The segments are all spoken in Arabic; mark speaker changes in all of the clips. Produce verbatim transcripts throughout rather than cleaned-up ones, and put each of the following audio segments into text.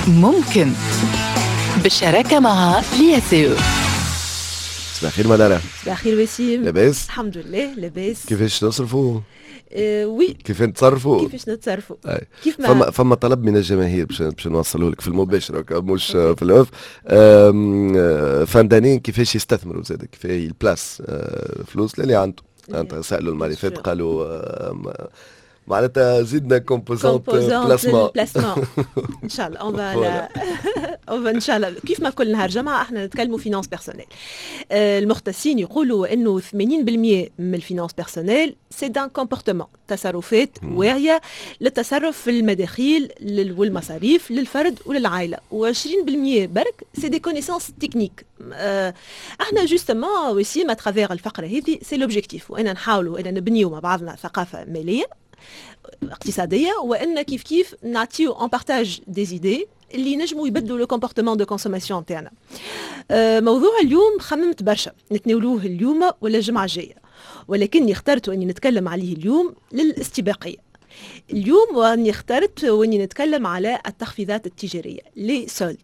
Speaker 1: ممكن بالشراكة مع لياسيو.
Speaker 2: صباح الخير منارة.
Speaker 3: صباح الخير وسيم.
Speaker 2: لاباس؟
Speaker 3: الحمد لله لاباس.
Speaker 2: كيفاش تصرفوا؟
Speaker 3: آه وي
Speaker 2: كيف نتصرفوا؟
Speaker 3: كيفاش نتصرفوا؟
Speaker 2: كيف ما فما فما طلب من الجماهير باش باش نوصلوا لك في المباشرة مش في الاوف. فندانين كيفاش يستثمروا زاد كيف البلاس فلوس اللي عنده. انت سالوا المره فاتت قالوا معناتها زدنا كومبوزونت بلاسمون
Speaker 3: ان شاء الله اون فا اون ان شاء الله. كيف ما كل نهار جمعه احنا نتكلموا فينانس بيرسونيل. المختصين يقولوا انه ثمانين بالمئة من الفينانس بيرسونيل سي دان كومبورتمون، تصرفات واعيه للتصرف في المداخيل والمصاريف للفرد وللعائله، و20 بالمئة برك سي دي كونيسانس تكنيك. احنا جوستومون وسيم اترافير الفقره هذه سي لوبجيكتيف، وان نحاولوا ان نبنيو مع بعضنا ثقافه ماليه اقتصاديه، وان كيف كيف نعطيو ان بارتاج دي زيدي اللي نجموا يبدلوا لو كومبورتمون دو كونسوماسيون تاعنا. أه موضوع اليوم خممت برشا نتناولوه اليوم ولا الجمعه الجايه، ولكني اخترت اني نتكلم عليه اليوم للاستباقيه. اليوم واني اخترت واني نتكلم على التخفيضات التجاريه لي سولد.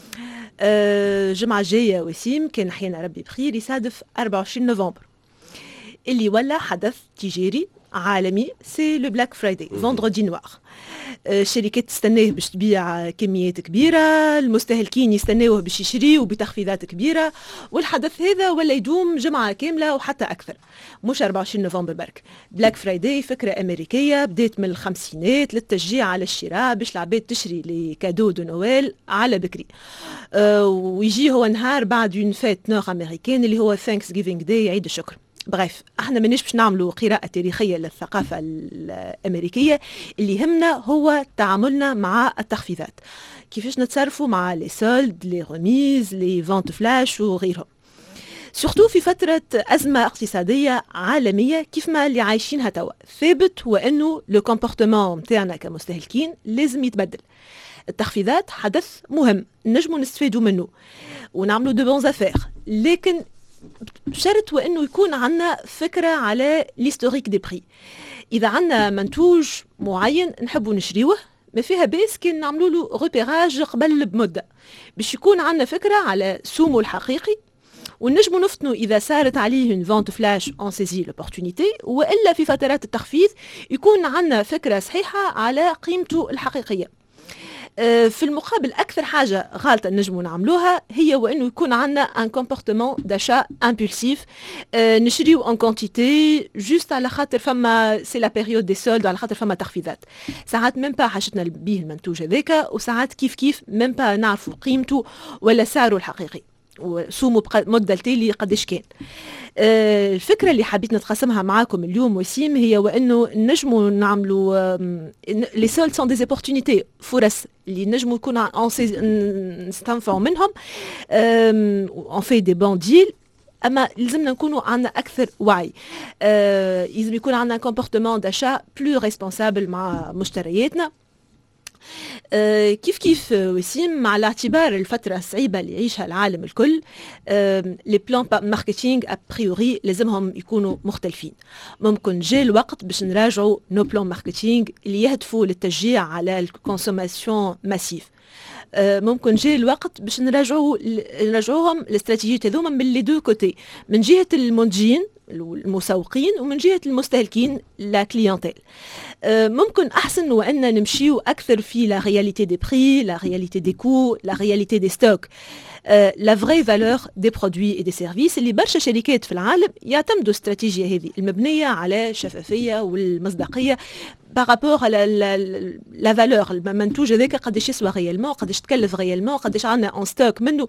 Speaker 3: أه الجمعه الجايه وسيم كان احيانا ربي بخير يصادف أربعة وعشرين نوفمبر اللي ولا حدث تجاري عالمي، سي لو بلاك فرايداي فوندردي نوار. الشركات تستناه باش تبيع كميات كبيره، المستهلكين يستناوه باش يشريوا بتخفيضات كبيره، والحدث هذا ولا يدوم جمعه كامله وحتى اكثر، مش أربعة وعشرين نوفمبر برك. بلاك فرايداي فكره امريكيه بدات من الخمسينات للتشجيع على الشراء باش العباد تشري لي كادو دو نويل على بكري. أه ويجي هو نهار بعد اون فيت نور امريكان اللي هو ثانكس جيفينغ داي، عيد الشكر. بغيف احنا مانيش باش نعملوا قراءة تاريخية للثقافة الأمريكية، اللي يهمنا هو تعاملنا مع التخفيضات، كيفاش نتصرفوا مع لي سولد، لي ريميز، لي فونت فلاش وغيرهم. سورتو في فترة أزمة اقتصادية عالمية كيف ما اللي عايشينها توا. ثابت هو أنه لو كومبورتمون متاعنا كمستهلكين لازم يتبدل. التخفيضات حدث مهم نجموا نستفيدوا منه ونعملوا دو بون افير، لكن شرط وانه يكون عندنا فكره على ليستوريك دي بري. اذا عندنا منتوج معين نحبوا نشريوه، ما فيها بيس كي نعملوا له ريبيراج قبل بمده باش يكون عندنا فكره على سومه الحقيقي، ونجموا نفتنوا اذا صارت عليه اون فونت فلاش اون سيزي لوبورتونيتي، والا في فترات التخفيض يكون عندنا فكره صحيحه على قيمته الحقيقيه. في المقابل أكثر حاجة غالطة نجموا نعملوها هي وإنه يكون عندنا ان كومبورتمون داشا امبولسيف، نشريو ان كونتيتي جوست على خاطر فما سي لا بيريود دي سولد، على خاطر فما تخفيضات. ساعات ميم با حاجتنا بيه المنتوج هذاك، وساعات كيف كيف ميم با نعرفوا قيمته ولا سعره الحقيقي وسومه مدة التالي قديش كان. آه الفكرة اللي حبيت نتقاسمها معاكم اليوم وسيم هي وأنه نجموا نعملوا لي سولد سون دي اوبورتونيتي، فرص اللي نجموا يكون نستنفعوا منهم اون في دي بون ديل. اما لازمنا نكونوا عندنا اكثر وعي، آه لازم يكون عندنا كومبورتمون داشا بلو ريسبونسابل مع مشترياتنا. آه كيف كيف وسيم مع الاعتبار الفترة الصعيبة اللي يعيشها العالم الكل، آه لي بلان ماركتينغ ابريوري لازمهم يكونوا مختلفين. ممكن جاء الوقت باش نراجعوا نو بلان ماركتينغ اللي يهدفوا للتشجيع على الكونسوماسيون ماسيف. آه ممكن جاء الوقت باش نراجعوا نراجعوهم الاستراتيجيات هذوما من لي دو كوتي، من جهة المنتجين المسوقين ومن جهة المستهلكين لا كليانتيل. ممكن أحسن وأن نمشيو أكثر في لا رياليتي دي بري، لا رياليتي دي كو، لا رياليتي دي ستوك، لا فري فالور دي برودوي اي دي سيرفيس اللي برشا شركات في العالم يعتمدوا الاستراتيجية هذه المبنية على الشفافية والمصداقية بارابور على لا فالور المنتوج هذاك قداش يسوى ريالمون، قداش تكلف ريالمون، قداش عندنا اون ستوك منه.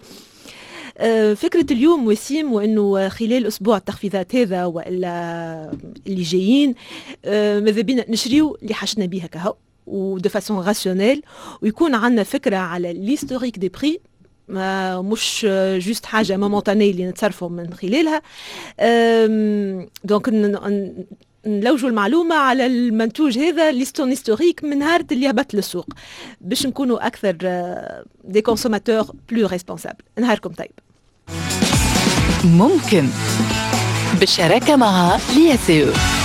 Speaker 3: فكرة اليوم وسيم وأنه خلال أسبوع التخفيضات هذا وإلا اللي جايين ماذا بينا نشريو اللي حشنا بيها كهو ودو فاسون راسيونيل، ويكون عندنا فكرة على ليستوريك دي بري، مش جوست حاجة مومنتانية اللي نتصرفوا من خلالها. دونك نلوجوا المعلومة على المنتوج هذا ليستون هيستوريك من نهار اللي هبط للسوق باش نكونوا أكثر دي كونسوماتور بلو ريسبونسابل. نهاركم طيب.
Speaker 1: ممكن بالشراكة مع لياسيو.